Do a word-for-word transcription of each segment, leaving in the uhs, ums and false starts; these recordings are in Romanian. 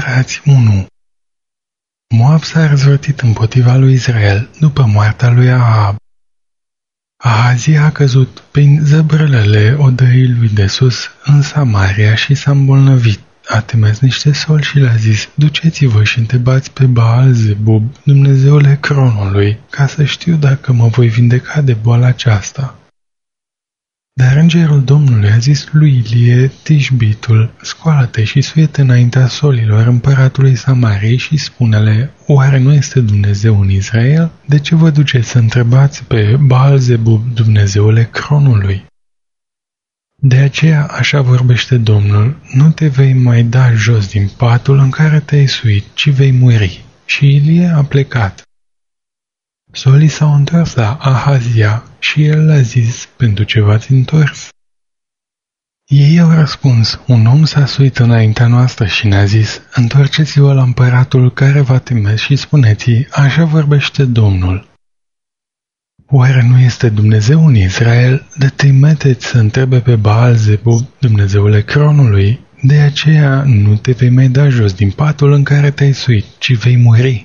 Împărați unu. Moab s-a răzvrătit împotriva lui Israel după moartea lui Ahab. Ahazia a căzut prin zăbrălele odăii lui de sus în Samaria și s-a îmbolnăvit. A trimis niște soli și le-a zis: duceți-vă și întrebați pe Baal-zebub, Dumnezeul Ecronului, ca să știu dacă mă voi vindeca de boala aceasta. Dar îngerul Domnului a zis lui Ilie Tișbitul: scoală-te și suie-te înaintea solilor împăratului Samariei și spune-le: oare nu este Dumnezeu în Israel? De ce vă duceți să întrebați pe Baal-zebub, Dumnezeul Ecronului? De aceea așa vorbește Domnul: nu te vei mai da jos din patul în care te-ai suit, ci vei muri. Și Ilie a plecat. Solii s-au întors la Ahazia și el le-a zis: pentru ce v-ați întors? Ei au răspuns: un om s-a suit înaintea noastră și ne-a zis: întoarceți-vă la împăratul care v-a trimis și spuneți-i: așa vorbește Domnul. Oare nu este Dumnezeu în Israel? De trimiteți să întrebe pe Baal-zebub, Dumnezeul Ecronului. De aceea nu te vei mai da jos din patul în care te-ai suit, ci vei muri.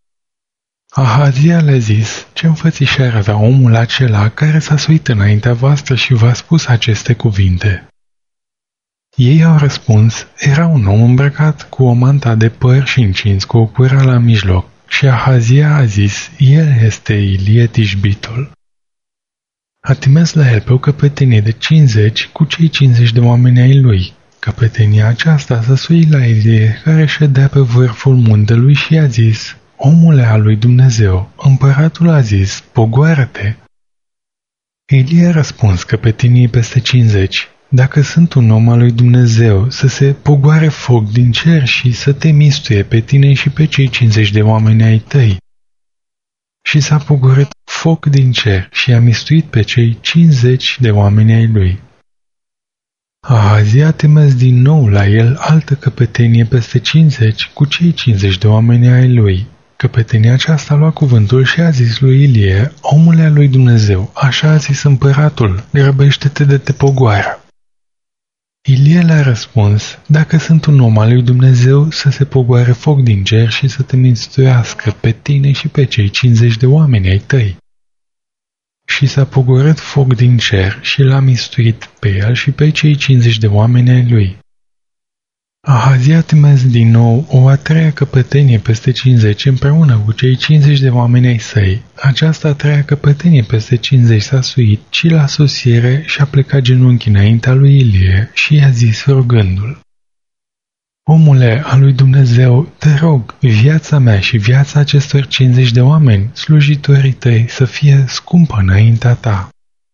Ahazia le-a zis: ce înfățișare avea omul acela care s-a suit înaintea voastră și v-a spus aceste cuvinte? Ei au răspuns: era un om îmbrăcat cu o manta de păr și încins cu o cura la mijloc. Și Ahazia a zis: el este Ilie Tișbitul. A trimis la el pe o căpetenie de cincizeci cu cei cincizeci de oameni ai lui. Căpetenia aceasta s-a suit la Ilie, care ședea pe vârful muntelui, și a zis: omule al lui Dumnezeu, împăratul a zis: pogoară-te. Ilie a răspuns căpeteniei peste cincizeci: dacă sunt un om al lui Dumnezeu, să se pogoare foc din cer și să te mistuie pe tine și pe cei cincizeci de oameni ai tăi. Și s-a pogorât foc din cer și a mistuit pe cei cincizeci de oameni ai lui. Ahazia a trimis din nou la el altă căpetenie peste cincizeci cu cei cincizeci de oameni ai lui. Căpetenia aceasta a luat cuvântul și a zis lui Ilie: omule al lui Dumnezeu, așa a zis împăratul, grăbește-te de te pogoară. Ilie le-a răspuns: dacă sunt un om al lui Dumnezeu, să se pogoare foc din cer și să te mistuiască pe tine și pe cei cincizeci de oameni ai tăi. Și s-a pogorât foc din cer și l-a mistuit pe el și pe cei cincizeci de oameni ai lui. Ahazia a trimis din nou o a treia căpetenie peste cincizeci împreună cu cei cincizeci de oameni ai săi. Această a treia căpetenie peste cincizeci s-a suit și la sosire și-a plecat genunchi înaintea lui Ilie și i-a zis rugându-l: omule al lui Dumnezeu, te rog, viața mea și viața acestor cincizeci de oameni, slujitorii tăi, să fie scumpă înaintea ta.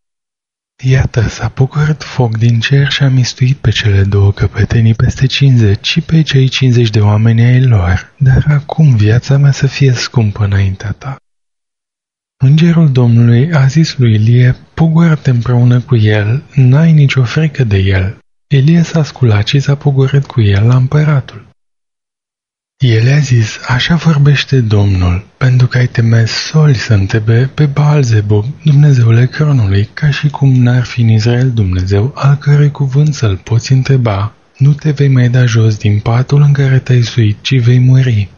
Iată, s-a pogorât foc din cer și a mistuit pe cele două căpetenii peste cincizeci și pe cei cincizeci de oameni ai lor, dar acum viața mea să fie scumpă înaintea ta. Îngerul Domnului a zis lui Ilie: pogoară-te împreună cu el, n-ai nicio frică de el. Ilie s-a sculat și s-a pogorât cu el la împăratul. El a zis: așa vorbește Domnul, pentru că ai temes soli să întrebe pe Baal-zebub, Dumnezeul Ecronului, ca și cum n-ar fi în Israel Dumnezeu al cărui cuvânt să-l poți întreba, nu te vei mai da jos din patul în care te-ai suit, ci vei muri.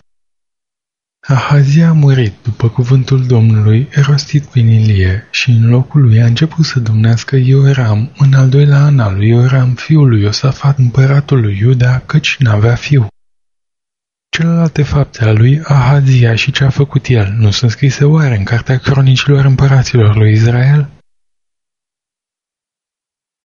Ahazia a murit după cuvântul Domnului rostit prin Ilie și în locul lui a început să domnească Ioram în al doilea an al lui Ioram, fiul lui Iosafat, împăratul lui Iuda, căci n-avea fiu. Celelalte fapte ale lui Ahazia și ce a făcut el nu sunt scrise oare în cartea cronicilor împăraților lui Israel?